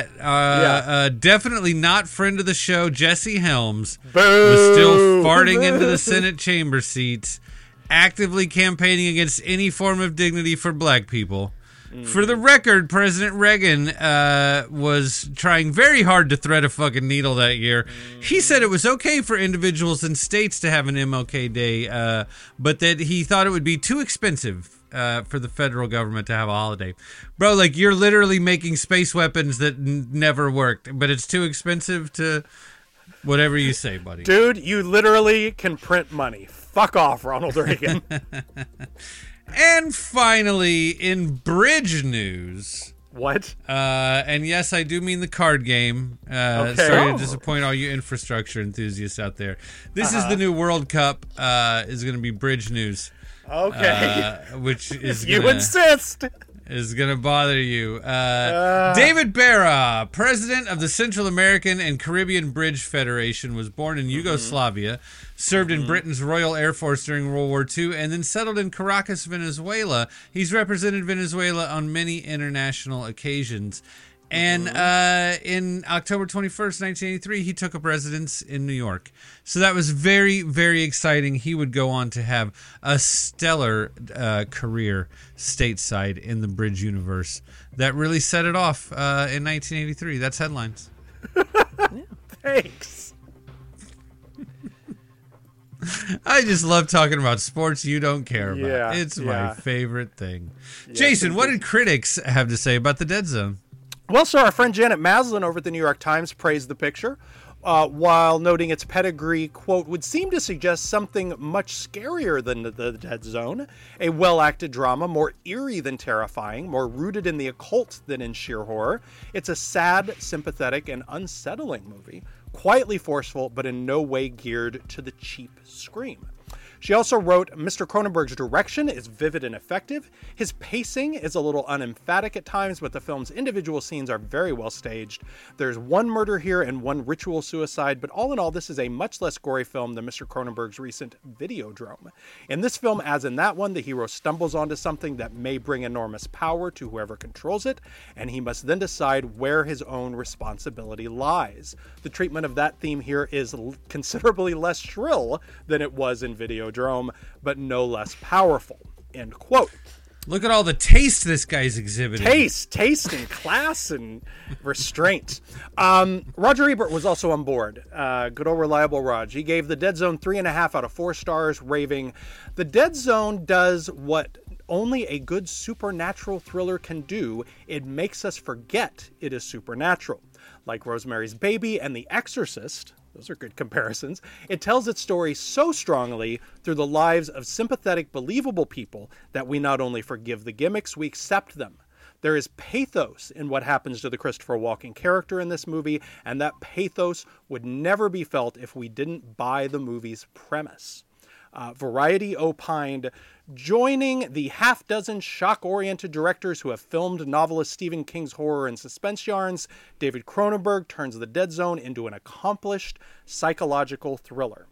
that, definitely not friend of the show, Jesse Helms, was still farting into the Senate chamber seats, actively campaigning against any form of dignity for black people. For the record, President Reagan was trying very hard to thread a fucking needle that year. He said it was okay for individuals and states to have an MLK Day, but that he thought it would be too expensive for the federal government to have a holiday. Bro, like, you're literally making space weapons that never worked, but it's too expensive to... Whatever you say, buddy. Dude, you literally can print money. Fuck off, Ronald Reagan. And finally, in bridge news. What? And yes, I do mean the card game. Okay. Sorry to disappoint all you infrastructure enthusiasts out there. This is the new World Cup. Is going to be bridge news. Okay. Which is you insist. Is going to bother you. David Berra, president of the Central American and Caribbean Bridge Federation, was born in Yugoslavia, served in Britain's Royal Air Force during World War II, and then settled in Caracas, Venezuela. He's represented Venezuela on many international occasions. And in October 21st, 1983, he took up residence in New York. So that was very, very exciting. He would go on to have a stellar career stateside in the bridge universe. That really set it off in 1983. That's headlines. Thanks. I just love talking about sports you don't care about. Yeah, It's my favorite thing. Jason, indeed. what did critics have to say about The Dead Zone? Well, sir, our friend Janet Maslin over at the New York Times praised the picture, while noting its pedigree, quote, would seem to suggest something much scarier than the Dead Zone, a well-acted drama, more eerie than terrifying, more rooted in the occult than in sheer horror. It's a sad, sympathetic, and unsettling movie, quietly forceful, but in no way geared to the cheap scream. She also wrote, Mr. Cronenberg's direction is vivid and effective. His pacing is a little unemphatic at times, but the film's individual scenes are very well staged. There's one murder here and one ritual suicide, but all in all, this is a much less gory film than Mr. Cronenberg's recent Videodrome. In this film, as in that one, the hero stumbles onto something that may bring enormous power to whoever controls it, and he must then decide where his own responsibility lies. The treatment of that theme here is considerably less shrill than it was in Videodrome, but no less powerful. End quote. Look at all the taste this guy's exhibiting. Taste and class and restraint. Roger Ebert was also on board. Good old reliable Rog. He gave The Dead Zone 3.5 out of 4 stars, raving, "The Dead Zone does what only a good supernatural thriller can do. It makes us forget it is supernatural. Like Rosemary's Baby and The Exorcist," those are good comparisons, "it tells its story so strongly through the lives of sympathetic, believable people that we not only forgive the gimmicks, we accept them. There is pathos in what happens to the Christopher Walken character in this movie, and that pathos would never be felt if we didn't buy the movie's premise." Variety opined, "Joining the half-dozen shock-oriented directors who have filmed novelist Stephen King's horror and suspense yarns, David Cronenberg turns The Dead Zone into an accomplished psychological thriller."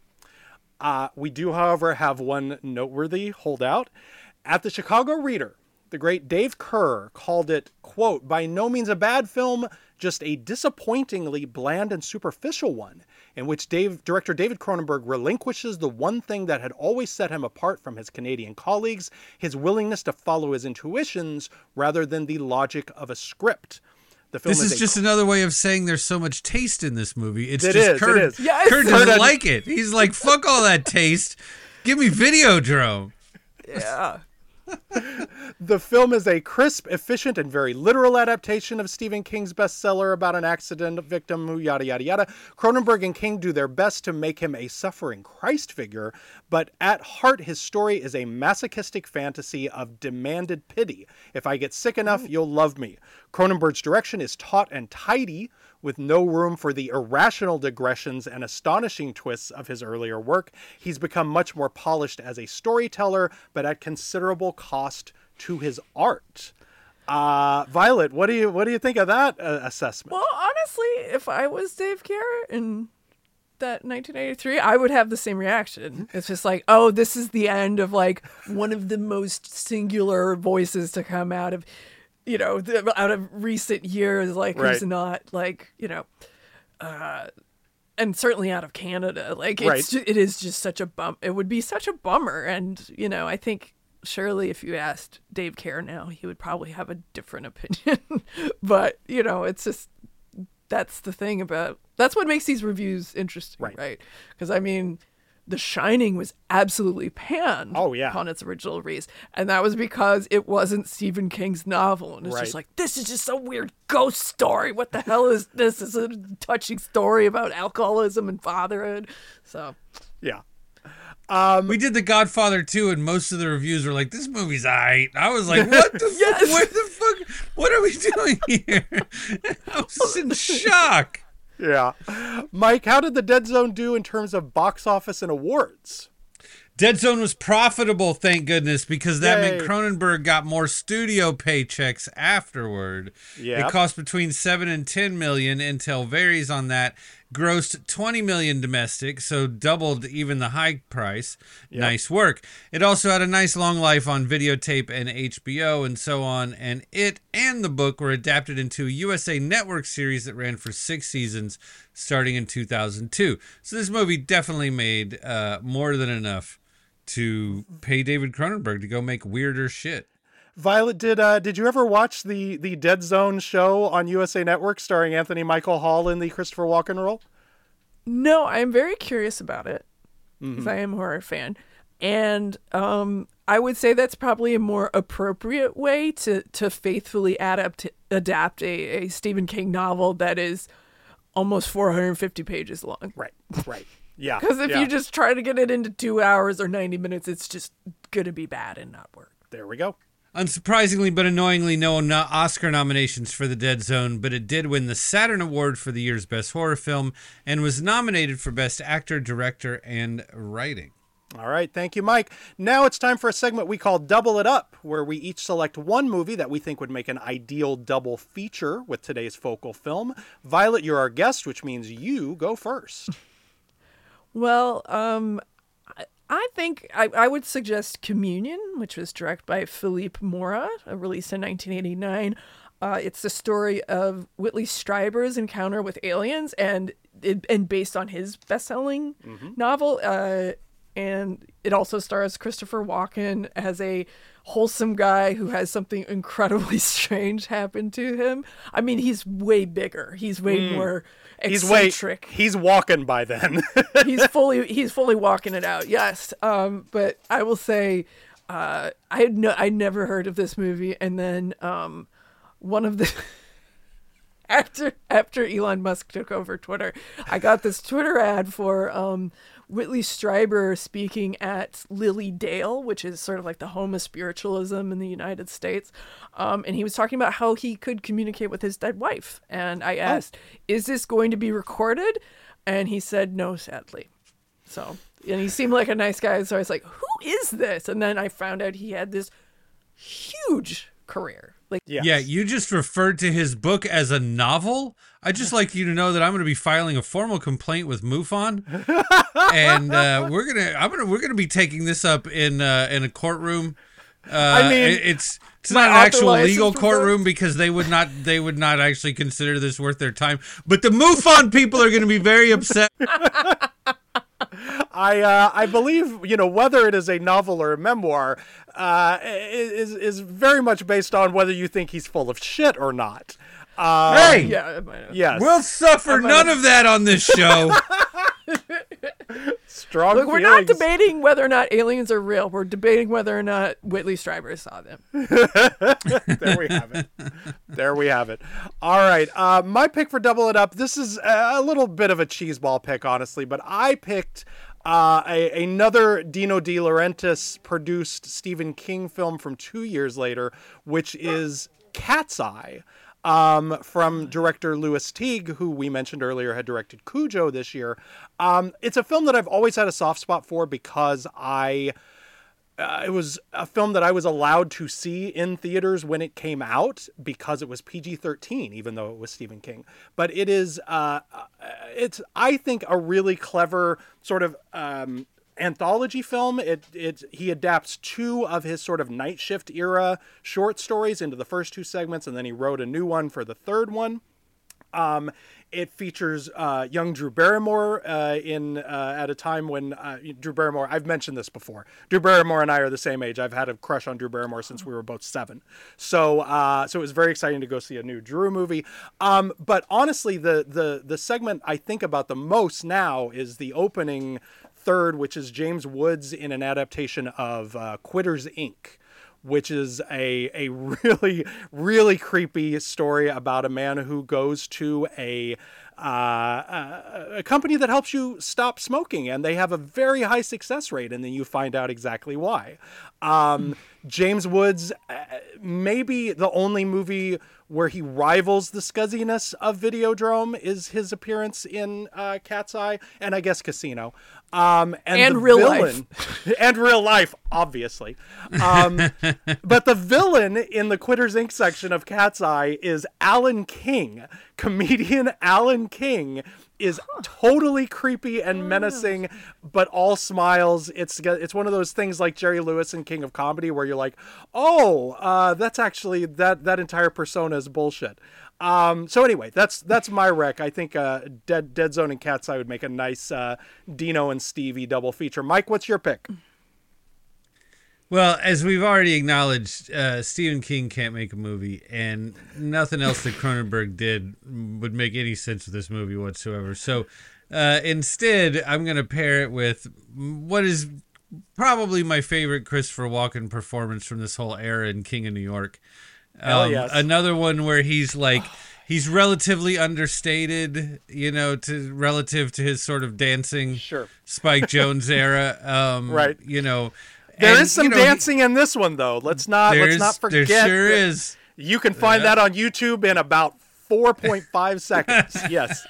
We do, however, have one noteworthy holdout. At the Chicago Reader, the great Dave Kerr called it, quote, "by no means a bad film, just a disappointingly bland and superficial one, in which director David Cronenberg relinquishes the one thing that had always set him apart from his Canadian colleagues, his willingness to follow his intuitions rather than the logic of a script." The film This is just another way of saying there's so much taste in this movie. It is. Yes. Kurt doesn't like it. He's like, fuck all that taste. Give me Videodrome. Yeah. The film is a crisp, efficient, and very literal adaptation of Stephen King's bestseller about an accident victim who yada, yada, yada. Cronenberg and King do their best to make him a suffering Christ figure, but at heart, his story is a masochistic fantasy of demanded pity. If I get sick enough, you'll love me. Cronenberg's direction is taut and tidy, with no room for the irrational digressions and astonishing twists of his earlier work. He's become much more polished as a storyteller, but at considerable cost to his art. Violet, what do you think of that assessment? Well, honestly, if I was Dave Kerr in that 1983, I would have the same reaction. It's just like, oh, this is the end of like one of the most singular voices to come out of, out of recent years, like right. Who's not like, and certainly out of Canada. Like it is just such a bum. It would be such a bummer. And, I think surely if you asked Dave Kerr now, he would probably have a different opinion. But, you know, it's just, that's the thing about, that's what makes these reviews interesting, right? Because, I mean, The Shining was absolutely panned upon its original release. And that was because it wasn't Stephen King's novel. And it's just like, this is just some weird ghost story. What the hell is this? It's a touching story about alcoholism and fatherhood. So, yeah. We did The Godfather 2, and most of the reviews were like, this movie's aight. I was like, what the fuck? Where the fuck? What are we doing here? I was just in shock. Yeah. Mike, how did The Dead Zone do in terms of box office and awards? Dead Zone was profitable, thank goodness, because that meant Cronenberg got more studio paychecks afterward. Yep. It cost between 7 and 10 million. Intel varies on that. Grossed 20 million domestic, so doubled even the high price. Yep. Nice work. It also had a nice long life on videotape and HBO and so on, and it and the book were adapted into a USA Network series that ran for 6 seasons starting in 2002. So this movie definitely made more than enough to pay David Cronenberg to go make weirder shit. Violet, did you ever watch the Dead Zone show on USA Network starring Anthony Michael Hall in the Christopher Walken role? No, I'm very curious about it because I am a horror fan. And I would say that's probably a more appropriate way to faithfully adapt a Stephen King novel that is almost 450 pages long. Right. Yeah. Because if you just try to get it into 2 hours or 90 minutes, it's just going to be bad and not work. There we go. Unsurprisingly but annoyingly, no Oscar nominations for The Dead Zone, but it did win the Saturn Award for the year's best horror film and was nominated for Best Actor, Director, and Writing. All right, thank you, Mike. Now it's time for a segment we call Double It Up, where we each select one movie that we think would make an ideal double feature with today's focal film. Violet, you're our guest, which means you go first. Well, I think I would suggest Communion, which was directed by Philippe Mora, released in 1989. It's the story of Whitley Strieber's encounter with aliens and based on his best-selling novel. And it also stars Christopher Walken as a wholesome guy who has something incredibly strange happen to him. I mean, he's way bigger. He's way more eccentric. He's walking by then. he's fully walking it out. Yes. But I will say, I never heard of this movie. And then, one of the, after Elon Musk took over Twitter, I got this Twitter ad for, Whitley Strieber speaking at Lily Dale, which is sort of like the home of spiritualism in the United States. And he was talking about how he could communicate with his dead wife. And I asked, is this going to be recorded? And he said, no, sadly. So, and he seemed like a nice guy. So I was like, who is this? And then I found out he had this huge career. Like, Yeah, you just referred to his book as a novel. I'd just like you to know that I'm going to be filing a formal complaint with MUFON, and we're gonna be taking this up in a courtroom. I mean, it's not an actual legal courtroom because they would not actually consider this worth their time. But the MUFON people are going to be very upset. I believe, whether it is a novel or a memoir, is very much based on whether you think he's full of shit or not. Hey! Yeah, yes. We'll suffer none of that on this show. Strong Look, we're not debating whether or not aliens are real. We're debating whether or not Whitley Strieber saw them. There we have it. All right. My pick for Double It Up, this is a little bit of a cheeseball pick, honestly, but I picked another Dino De Laurentiis produced Stephen King film from 2 years later, which is Cat's Eye. From director Louis Teague, who we mentioned earlier had directed Cujo this year. It's a film that I've always had a soft spot for because it was a film that I was allowed to see in theaters when it came out because it was PG-13, even though it was Stephen King. But it is, it's I think, a really clever sort of anthology film. He adapts 2 of his sort of Night Shift era short stories into the first 2 segments, and then he wrote a new one for the third one. It features young Drew Barrymore at a time when Drew Barrymore, I've mentioned this before. Drew Barrymore and I are the same age. I've had a crush on Drew Barrymore since we were both 7. So it was very exciting to go see a new Drew movie. But honestly, the segment I think about the most now is the opening third, which is James Woods in an adaptation of Quitters, Inc., which is a really, really creepy story about a man who goes to a company that helps you stop smoking, and they have a very high success rate, and then you find out exactly why. James Woods, maybe the only movie where he rivals the scuzziness of Videodrome is his appearance in Cat's Eye, and I guess Casino. And real life. And real life, obviously. But the villain in the Quitters, Inc. section of Cat's Eye is Alan King. Comedian Alan King is totally creepy and menacing, but all smiles. It's one of those things like Jerry Lewis and King of Comedy where you're like, oh, that's actually, that entire persona is bullshit. So anyway, that's my rec. I think Dead Zone and Cat's Eye would make a nice Dino and Stevie double feature. Mike, what's your pick? Well, as we've already acknowledged, Stephen King can't make a movie, and nothing else that Cronenberg did would make any sense with this movie whatsoever. So instead, I'm going to pair it with what is probably my favorite Christopher Walken performance from this whole era in King of New York. Yes. Another one where he's like, he's relatively understated, relative to his sort of dancing Spike Jones era. Right. There is some dancing in this one, though. Let's not forget. There sure is. You can find that on YouTube in about 4.5 seconds. Yes.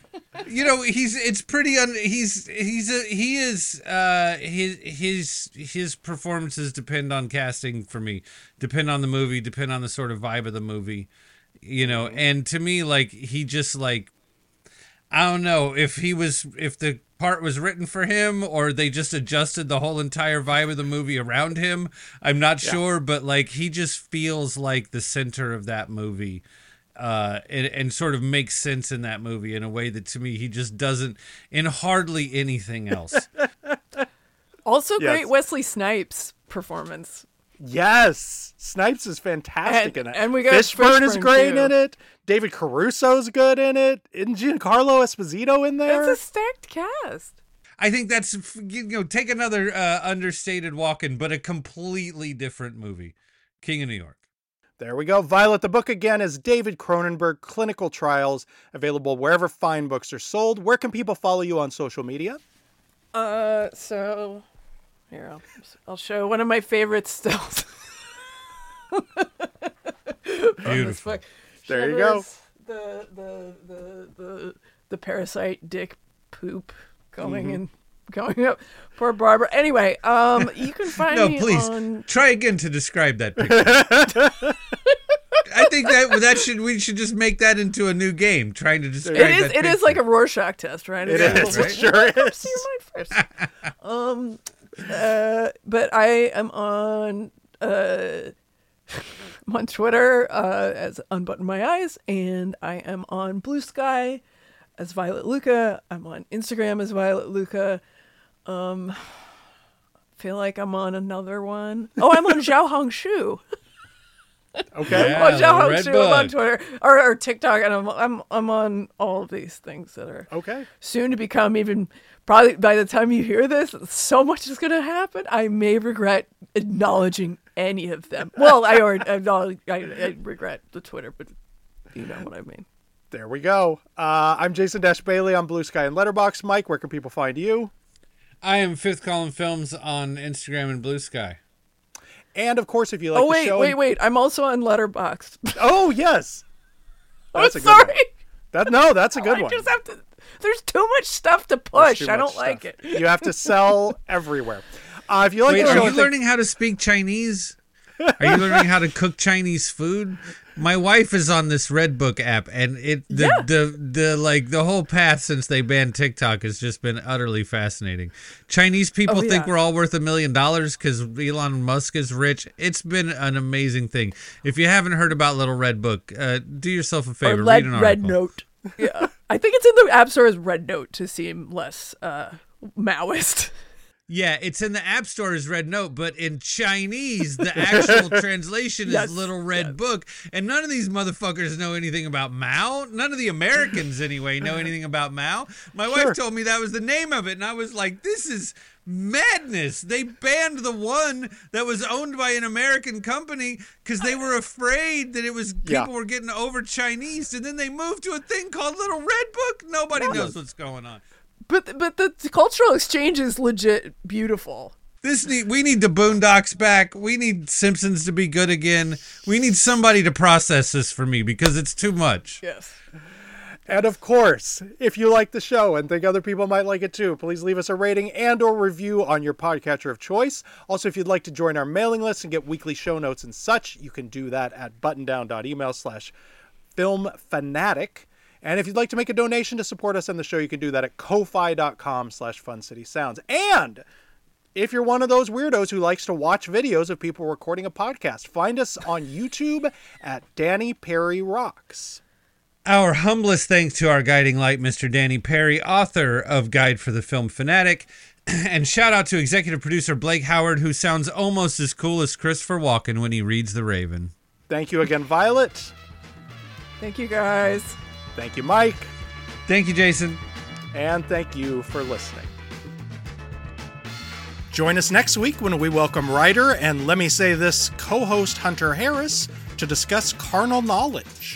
His performances depend on casting for me, depend on the movie, depend on the sort of vibe of the movie, and to me, like, he just, like, I don't know if the part was written for him or they just adjusted the whole entire vibe of the movie around him. I'm not sure, but like, he just feels like the center of that movie. And sort of makes sense in that movie in a way that to me he just doesn't in hardly anything else. Also, great Wesley Snipes performance. Yes, Snipes is fantastic in it. And we got Fishburne is great too. in it. David Caruso's good in it. Isn't Giancarlo Esposito in there? That's a stacked cast. I think that's, take another understated Walken, but a completely different movie. King of New York. There we go. Violet the Book again is David Cronenberg, Clinical Trials, available wherever fine books are sold. Where can people follow you on social media? So here, I'll show one of my favorite stills. Beautiful. There you go. The parasite dick poop going up. Poor Barbara. Anyway, you can find me on... Try again to describe that picture. I think we should just make that into a new game, trying to describe that picture. It is like a Rorschach test, right? It is. It sure is. See your mind first. But I am on I'm on Twitter as Unbutton My Eyes, and I am on Blue Sky as Violet Luca. I'm on Instagram as Violet Luca. Feel like I'm on another one. Oh, I'm on Zhao Hong Shu. Okay. Yeah, Zhao Hong Shu. Bug. I'm on Twitter or TikTok, and I'm on all of these things that are soon to become even. Probably by the time you hear this, so much is going to happen. I may regret acknowledging any of them. Well, I regret the Twitter, but you know what I mean. There we go. I'm Jason Bailey on Blue Sky and Letterboxd. Mike, where can people find you? I am Fifth Column Films on Instagram and Blue Sky. And of course, if you like the show... wait. I'm also on Letterboxd. Oh, yes. That's a good one. That's a good one. I just have to... There's too much stuff to push. I don't like it. You have to sell everywhere. If you like Wait, are you learning how to speak Chinese? Are you learning how to cook Chinese food? My wife is on this Redbook app, and the whole path since they banned TikTok has just been utterly fascinating. Chinese people think we're all worth $1 million because Elon Musk is rich. It's been an amazing thing. If you haven't heard about Little Red Book, do yourself a favor. Read an article. Red Note. Yeah. I think it's in the App Store as Red Note to seem less Maoist. Yeah, it's in the App Store as Red Note, but in Chinese, the actual translation is Little Red Book. And none of these motherfuckers know anything about Mao. None of the Americans, anyway, know anything about Mao. My wife told me that was the name of it, and I was like, this is madness. They banned the one that was owned by an American company because they were afraid that it was people were getting over Chinese, and then they moved to a thing called Little Red Book. Nobody knows what's going on. But the cultural exchange is legit beautiful. We need the Boondocks back. We need Simpsons to be good again. We need somebody to process this for me because it's too much. Yes. And of course, if you like the show and think other people might like it too, please leave us a rating and or review on your podcatcher of choice. Also, if you'd like to join our mailing list and get weekly show notes and such, you can do that at buttondown.email/filmfanatic. And if you'd like to make a donation to support us on the show, you can do that at ko-fi.com/funcitysounds. And if you're one of those weirdos who likes to watch videos of people recording a podcast, find us on YouTube at Danny Perry Rocks. Our humblest thanks to our guiding light, Mr. Danny Perry, author of Guide for the Film Fanatic. And shout out to executive producer Blake Howard, who sounds almost as cool as Christopher Walken when he reads The Raven. Thank you again, Violet. Thank you, guys. Thank you, Mike. Thank you, Jason. And thank you for listening. Join us next week when we welcome writer and let me say this co-host Hunter Harris to discuss carnal knowledge.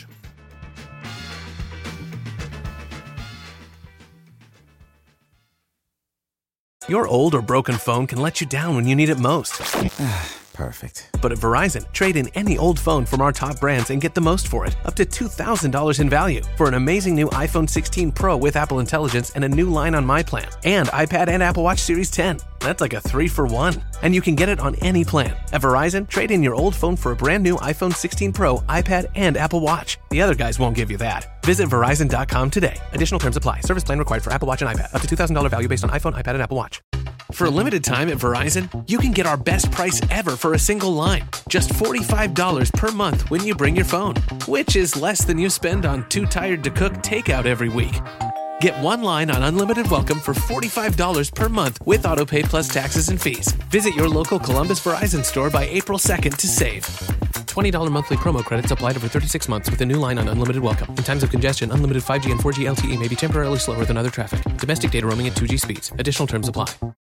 Your old or broken phone can let you down when you need it most. Perfect. But at Verizon, trade in any old phone from our top brands and get the most for it, up to $2,000 in value, for an amazing new iPhone 16 Pro with Apple Intelligence and a new line on My Plan, and iPad and Apple Watch Series 10. That's like a 3-for-1. And you can get it on any plan. At Verizon, trade in your old phone for a brand new iPhone 16 Pro, iPad, and Apple Watch. The other guys won't give you that. Visit Verizon.com today. Additional terms apply. Service plan required for Apple Watch and iPad. Up to $2,000 value based on iPhone, iPad, and Apple Watch. For a limited time at Verizon, you can get our best price ever for a single line. Just $45 per month when you bring your phone, which is less than you spend on Too Tired to Cook takeout every week. Get one line on Unlimited Welcome for $45 per month with autopay plus taxes and fees. Visit your local Columbus Verizon store by April 2nd to save. $20 monthly promo credits applied over 36 months with a new line on Unlimited Welcome. In times of congestion, unlimited 5G and 4G LTE may be temporarily slower than other traffic. Domestic data roaming at 2G speeds. Additional terms apply.